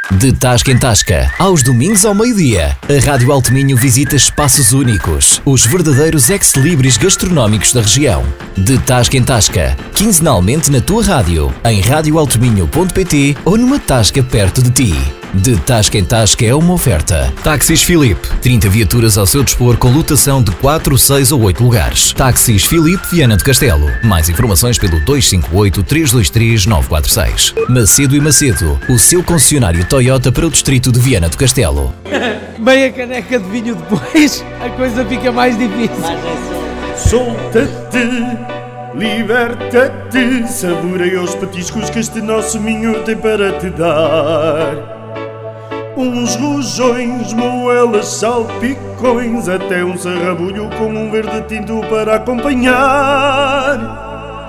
De Tasca em Tasca, aos domingos ao meio-dia, a Rádio Alto Minho visita espaços únicos, os verdadeiros ex-libris gastronómicos da região. De Tasca em Tasca, quinzenalmente na tua rádio, em radioaltominho.pt ou numa tasca perto de ti. De Tasca em Tasca é uma oferta. Táxis Filipe, 30 viaturas ao seu dispor com lotação de 4, 6 ou 8 lugares. Táxis Filipe Viana do Castelo. Mais informações pelo 258-323-946. Macedo e Macedo, o seu concessionário Toyota para o distrito de Viana do Castelo. Meia caneca de vinho depois, a coisa fica mais difícil. Solta-te, liberta-te, saboreia os petiscos que este nosso Minho tem para te dar. Uns rojões, moelas, salpicões, até um sarrabulho com um verde tinto para acompanhar.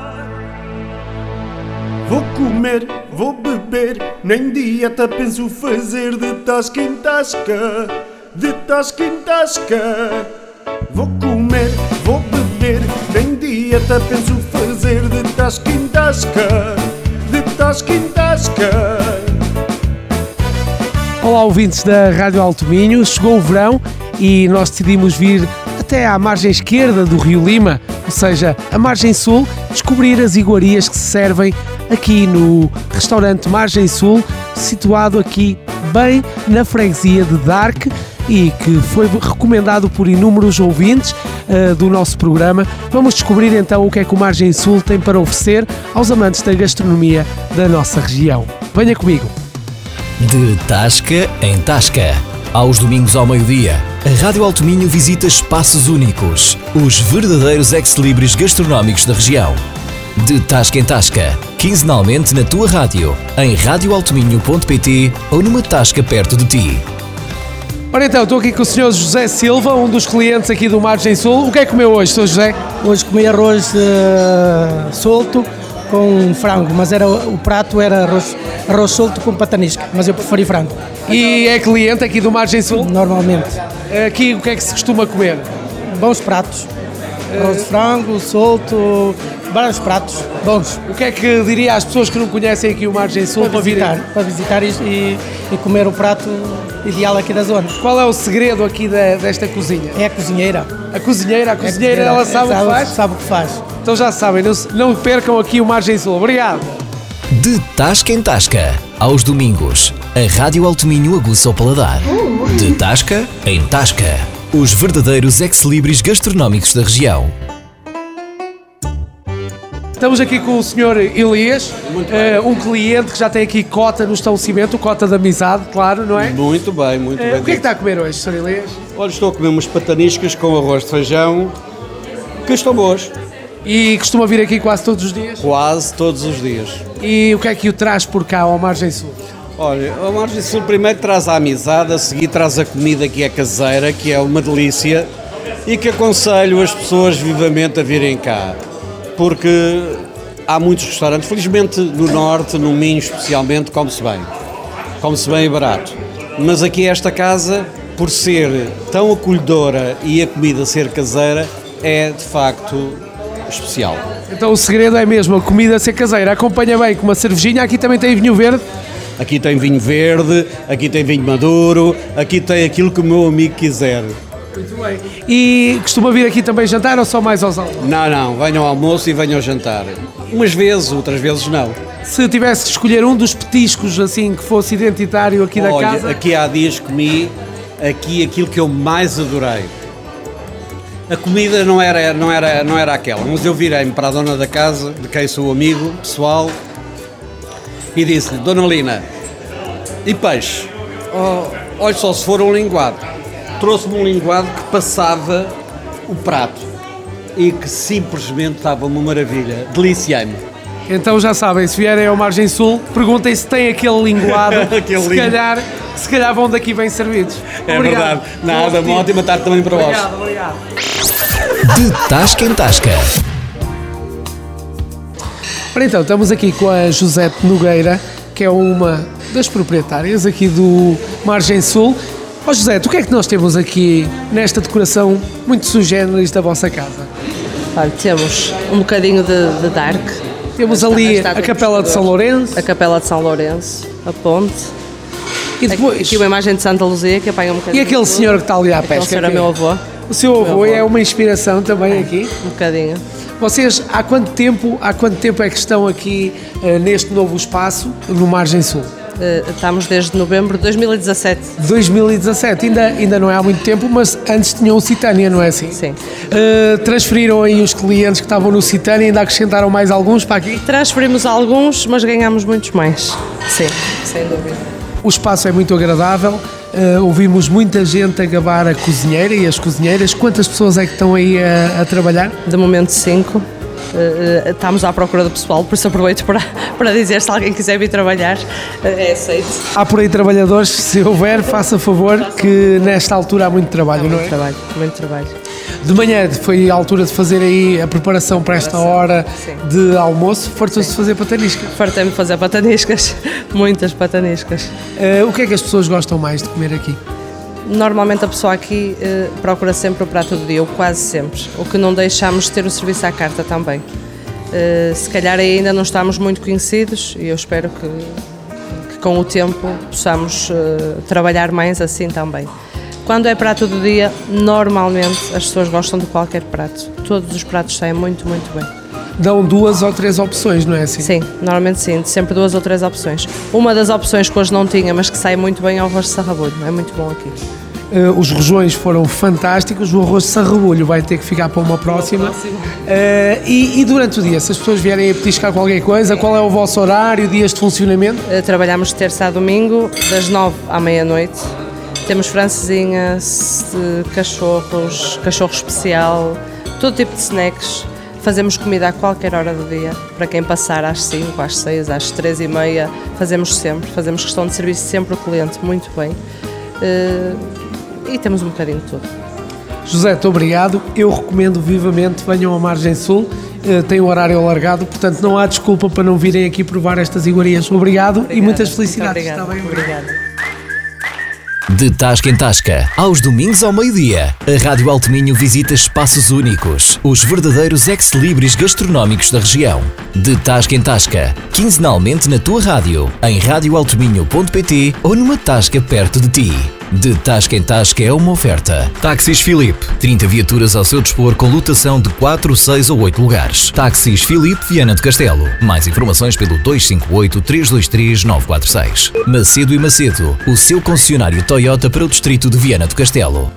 Vou comer, vou beber, nem dieta penso fazer, de tasca em tasca, de tasca em tasca. Vou comer, vou beber, nem dieta penso fazer, de tasca em tasca, de tasca em tasca. Olá, ouvintes da Rádio Alto Minho. Chegou o verão e nós decidimos vir até à margem esquerda do Rio Lima, ou seja, a margem sul, descobrir as iguarias que se servem aqui no restaurante Margem Sul, situado aqui bem na freguesia de Darque e que foi recomendado por inúmeros ouvintes do nosso programa. Vamos descobrir então o que é que o Margem Sul tem para oferecer aos amantes da gastronomia da nossa região. Venha comigo. De Tasca em Tasca, aos domingos ao meio-dia, a Rádio Alto Minho visita espaços únicos, os verdadeiros ex-libris gastronómicos da região. De Tasca em Tasca, quinzenalmente na tua rádio, em radioaltominho.pt ou numa tasca perto de ti. Ora então, estou aqui com o Sr. José Silva, um dos clientes aqui do Margem Sul. O que é que comeu hoje, Sr. José? Hoje comi arroz solto com frango, mas o prato era arroz solto com patanisca, mas eu preferi frango. E é cliente aqui do Margem Sul? Normalmente. Aqui o que é que se costuma comer? Bons pratos. Arroz de frango, solto, vários pratos bons. O que é que diria às pessoas que não conhecem aqui o Margem Sul para visitar e comer o prato ideal aqui da zona? Qual é o segredo aqui desta cozinha? É a cozinheira. A cozinheira, ela sabe o que faz? Sabe o que faz. Então já sabem, não percam aqui o Margem Sul. Obrigado. De Tasca em Tasca, aos domingos, a Rádio Alto Minho aguça o paladar. De Tasca em Tasca, os verdadeiros ex-libris gastronómicos da região. Estamos aqui com o Sr. Elias, um cliente que já tem aqui cota no estabelecimento, cota de amizade, claro, não é? Muito bem, muito bem. O que é que está a comer hoje, Sr. Elias? Olha, estou a comer umas pataniscas com arroz de feijão, que estão boas. E costuma vir aqui quase todos os dias? Quase todos os dias. E o que é que o traz por cá ao Margem Sul? Olha, a Margem Sul primeiro traz a amizade, a seguir traz a comida que é caseira, que é uma delícia, e que aconselho as pessoas vivamente a virem cá. Porque há muitos restaurantes, felizmente no Norte, no Minho especialmente, come-se bem e barato. Mas aqui esta casa, por ser tão acolhedora e a comida ser caseira, é de facto especial. Então o segredo é mesmo a comida ser caseira. Acompanha bem com uma cervejinha. Aqui também tem vinho verde. Aqui tem vinho verde, aqui tem vinho maduro, aqui tem aquilo que o meu amigo quiser. Muito bem. E costuma vir aqui também jantar ou só mais aos almoços? Não, venham ao almoço e venham ao jantar. Umas vezes, outras vezes não. Se tivesse que escolher um dos petiscos assim que fosse identitário aqui da casa... Aqui há dias comi aquilo que eu mais adorei. A comida não era aquela, mas eu virei-me para a dona da casa, de quem sou amigo pessoal, e disse-lhe: Dona Lina, e peixe? Olha só, se for um linguado. Trouxe-me um linguado que passava o prato e que simplesmente estava uma maravilha, deliciei-me. Então já sabem, se vierem ao Margem Sul, perguntem se tem aquele linguado, se calhar vão daqui bem servidos. É Obrigado. Verdade, nada, uma ótima tarde também para vós. Obrigado. De Tasca em Tasca. Ora então, estamos aqui com a Josete Nogueira, que é uma das proprietárias aqui do Margem Sul. Ó Josete, o que é que nós temos aqui nesta decoração muito sui generis da vossa casa? Olha, temos um bocadinho de Darque. Temos ali a Capela de São Lourenço. A Capela de São Lourenço, a ponte. E depois... Aqui uma imagem de Santa Luzia que apanha um bocadinho. E aquele senhor que está ali à pesca? Aquele senhor é meu avô. O seu avô é uma inspiração também aqui? Um bocadinho. Vocês, há quanto tempo é que estão aqui neste novo espaço, no Margem Sul? Estamos desde novembro de 2017. 2017, ainda não é há muito tempo, mas antes tinham o Citânia, não é assim? Sim. Transferiram aí os clientes que estavam no Citânia e ainda acrescentaram mais alguns para aqui? Transferimos alguns, mas ganhamos muitos mais. Sim, sem dúvida. O espaço é muito agradável, ouvimos muita gente a gabar a cozinheira e as cozinheiras. Quantas pessoas é que estão aí a trabalhar? De momento 5. Estamos à procura do pessoal, por isso aproveito para dizer, se alguém quiser vir trabalhar, é aceito. Há por aí trabalhadores, se houver, faça favor, que nesta altura há muito trabalho, não é? Muito trabalho. De manhã foi a altura de fazer aí a preparação para esta hora de almoço. Fartou-se de fazer patanisca? Fartei-me de fazer pataniscas, muitas pataniscas. O que é que as pessoas gostam mais de comer aqui? Normalmente a pessoa aqui procura sempre o prato do dia, ou quase sempre. O que não deixamos de ter o serviço à carta também. Se calhar ainda não estamos muito conhecidos e eu espero que com o tempo possamos trabalhar mais assim também. Quando é prato do dia, normalmente as pessoas gostam de qualquer prato. Todos os pratos saem muito, muito bem. Dão 2 ou 3 opções, não é assim? Sim, normalmente sim, sempre 2 ou 3 opções. Uma das opções que hoje não tinha, mas que sai muito bem é o arroz de sarrabulho, é muito bom aqui. Os rojões foram fantásticos, o arroz de sarrabulho vai ter que ficar para uma próxima. E durante o dia, se as pessoas vierem a petiscar qualquer coisa, qual é o vosso horário, dias de funcionamento? Trabalhamos de terça a domingo, das 9 à meia-noite. Temos francesinhas, cachorro especial, todo tipo de snacks. Fazemos comida a qualquer hora do dia, para quem passar às 5, às 6, às 3h30, fazemos questão de servir sempre o cliente muito bem. E temos um bocadinho de tudo. José, muito obrigado. Eu recomendo vivamente, venham à Margem Sul, tem o horário alargado, portanto não há desculpa para não virem aqui provar estas iguarias. Obrigado e muitas felicidades. Muito obrigada. Está bem? Obrigada. De Tasca em Tasca, aos domingos ao meio-dia, a Rádio Alto Minho visita espaços únicos, os verdadeiros ex-libris gastronómicos da região. De Tasca em Tasca, quinzenalmente na tua rádio, em radioaltominho.pt ou numa tasca perto de ti. De Tasca em Tasca é uma oferta. Táxis Filipe, 30 viaturas ao seu dispor com lotação de 4, 6 ou 8 lugares. Táxis Filipe Viana do Castelo. Mais informações pelo 258-323-946. Macedo e Macedo, o seu concessionário Toyota para o distrito de Viana do Castelo.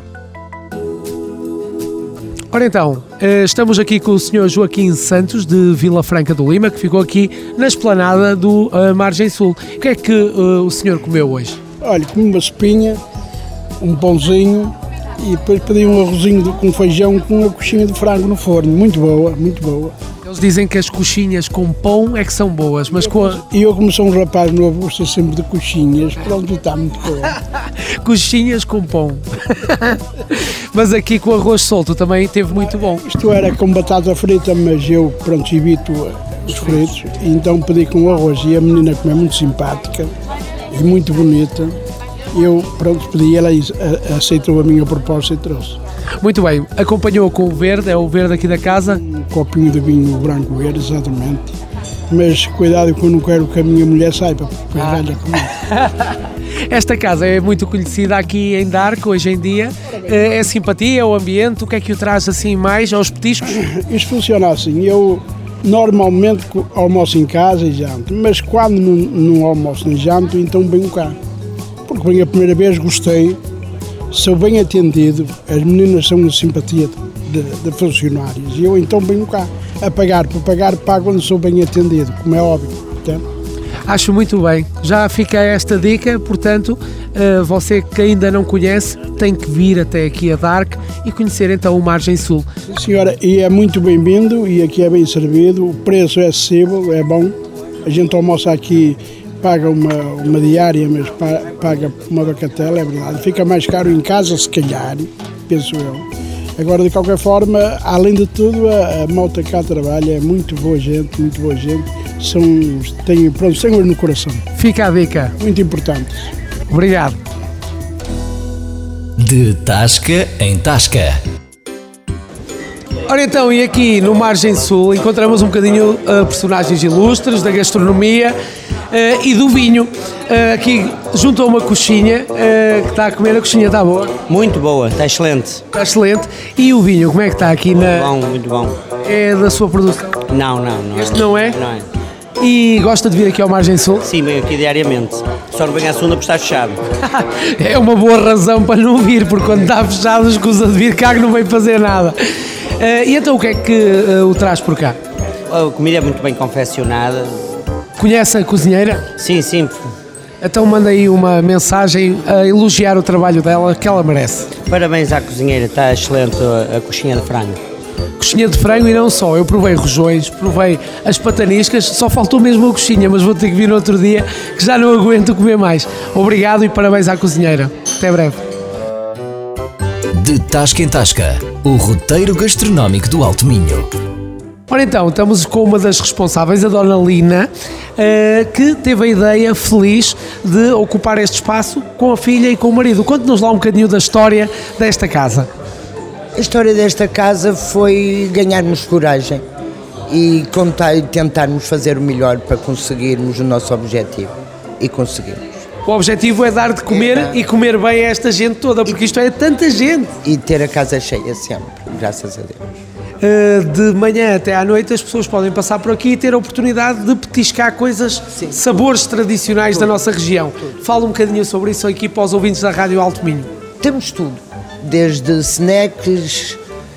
Ora então, estamos aqui com o Sr. Joaquim Santos, de Vila Franca do Lima, que ficou aqui na esplanada do Margem Sul. O que é que o senhor comeu hoje? Olha, comi uma sopinha, um pãozinho e depois pedi um arrozinho com feijão com uma coxinha de frango no forno. Muito boa, muito boa. Eles dizem que as coxinhas com pão é que são boas, mas E eu, como sou um rapaz novo, gosto sempre de coxinhas. Pronto, está muito boa. Coxinhas com pão. Mas aqui com arroz solto também teve muito bom. Isto era com batata frita, mas eu, pronto, evito os fritos. Então pedi com arroz e a menina, como é muito simpática e muito bonita, eu, pronto, pedi, ela aceitou a minha proposta e trouxe. Muito bem, acompanhou com o verde, é o verde aqui da casa? Um copinho de vinho branco verde, exatamente. Mas cuidado que eu não quero que a minha mulher saiba, porque é velha comigo. Esta casa é muito conhecida aqui em Darco hoje em dia. É simpatia, é o ambiente, o que é que o traz assim mais aos petiscos? Isto funciona assim, eu normalmente almoço em casa e janto, mas quando não almoço nem janto, então venho cá. Porque bem a primeira vez gostei, sou bem atendido, as meninas são uma simpatia de funcionários e eu então venho cá a pagar, por pagar pago quando sou bem atendido, como é óbvio. Portanto, acho muito bem, já fica esta dica, portanto, você que ainda não conhece tem que vir até aqui a Dark e conhecer então o Margem Sul. Sim, senhora, e é muito bem-vindo e aqui é bem servido, o preço é acessível, é bom, a gente almoça aqui, paga uma diária, mas paga uma bagatela, é verdade, fica mais caro em casa se calhar, penso eu. Agora, de qualquer forma, além de tudo, a malta cá trabalha, é muito boa gente, têm olho no coração. Fica a dica. Muito importante. Obrigado. De Tasca em Tasca. Ora então, e aqui no Margem Sul encontramos um bocadinho personagens ilustres da gastronomia. e do vinho. Aqui junto a uma coxinha que está a comer. A coxinha está boa? Muito boa, está excelente. Está excelente. E o vinho, como é que está aqui Muito bom. É da sua produção? Não. Este não é? Não é. E gosta de vir aqui ao Margem Sul? Sim, venho aqui diariamente. Só não venho à segunda porque está fechado. É uma boa razão para não vir, porque quando está fechado escusa de vir cá que não vem fazer nada. E então o que é que o traz por cá? A comida é muito bem confeccionada. Conhece a cozinheira? Sim. Então manda aí uma mensagem a elogiar o trabalho dela, que ela merece. Parabéns à cozinheira, está excelente a coxinha de frango. Coxinha de frango e não só, eu provei rojões, provei as pataniscas, só faltou mesmo a coxinha, mas vou ter que vir no outro dia que já não aguento comer mais. Obrigado e parabéns à cozinheira. Até breve. De Tasca em Tasca, o roteiro gastronómico do Alto Minho. Ora então, estamos com uma das responsáveis, a Dona Lina, que teve a ideia feliz de ocupar este espaço com a filha e com o marido. Conte-nos lá um bocadinho da história desta casa. A história desta casa foi ganharmos coragem e tentarmos fazer o melhor para conseguirmos o nosso objetivo. E conseguimos. O objetivo é dar de comer e comer bem a esta gente toda, porque isto é tanta gente. E ter a casa cheia sempre, graças a Deus. De manhã até à noite as pessoas podem passar por aqui e ter a oportunidade de petiscar coisas, sabores tradicionais da nossa região. Fala um bocadinho sobre isso aqui para os ouvintes da Rádio Alto Minho. Temos tudo, desde snacks,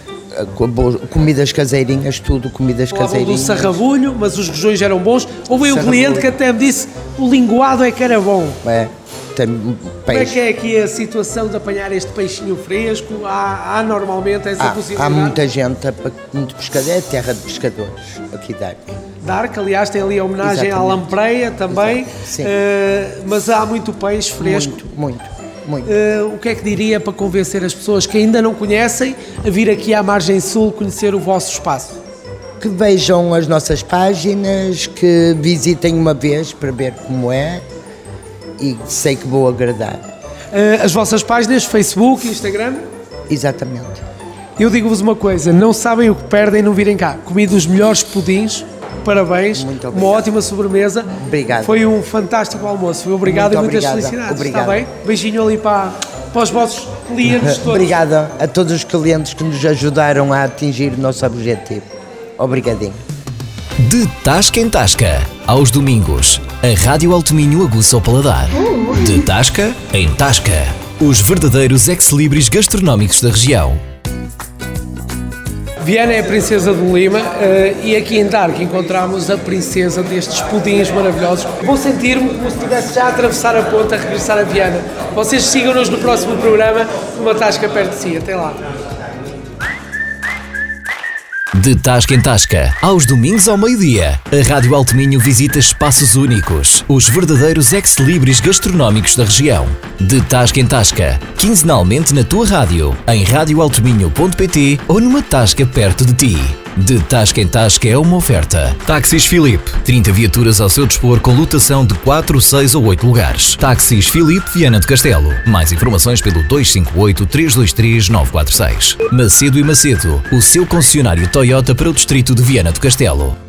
comidas caseirinhas, tudo, comidas caseirinhas. Do sarrabulho, mas os rojões eram bons. Houve um cliente que até me disse o linguado é que era bom. Tem como é que é aqui a situação de apanhar este peixinho fresco? Há normalmente essa possibilidade? Há muita gente, muito pescador, é terra de pescadores, aqui da Dark, aliás, tem ali a homenagem à lampreia também, mas há muito peixe fresco. Muito. O que é que diria para convencer as pessoas que ainda não conhecem a vir aqui à Margem Sul conhecer o vosso espaço? Que vejam as nossas páginas, que visitem uma vez para ver como é. E sei que vou agradar. As vossas páginas, Facebook, Instagram? Exatamente. Eu digo-vos uma coisa, não sabem o que perdem não virem cá. Comi dos melhores pudins, parabéns, uma ótima sobremesa. Obrigado. Foi um fantástico almoço. Obrigado e muitas felicidades. Obrigado. Está bem? Beijinho ali para os vossos clientes todos. Obrigada a todos os clientes que nos ajudaram a atingir o nosso objetivo. Obrigadinho. De Tasca em Tasca, aos domingos, a Rádio Alto Minho aguça o paladar. De Tasca em Tasca, os verdadeiros ex-libris gastronómicos da região. Viana é a princesa do Lima e aqui em Dark encontramos a princesa destes pudins maravilhosos. Vou sentir-me como se estivesse já a atravessar a ponte a regressar a Viana. Vocês sigam-nos no próximo programa, numa tasca perto de si. Até lá. De Tasca em Tasca, aos domingos ao meio-dia, a Rádio Alto Minho visita espaços únicos, os verdadeiros ex-libris gastronómicos da região. De Tasca em Tasca, quinzenalmente na tua rádio, em radioaltominho.pt ou numa tasca perto de ti. De Tasca em Tasca é uma oferta. Táxis Filipe, 30 viaturas ao seu dispor com lotação de 4, 6 ou 8 lugares. Táxis Filipe Viana do Castelo. Mais informações pelo 258-323-946. Macedo e Macedo, o seu concessionário Toyota para o distrito de Viana do Castelo.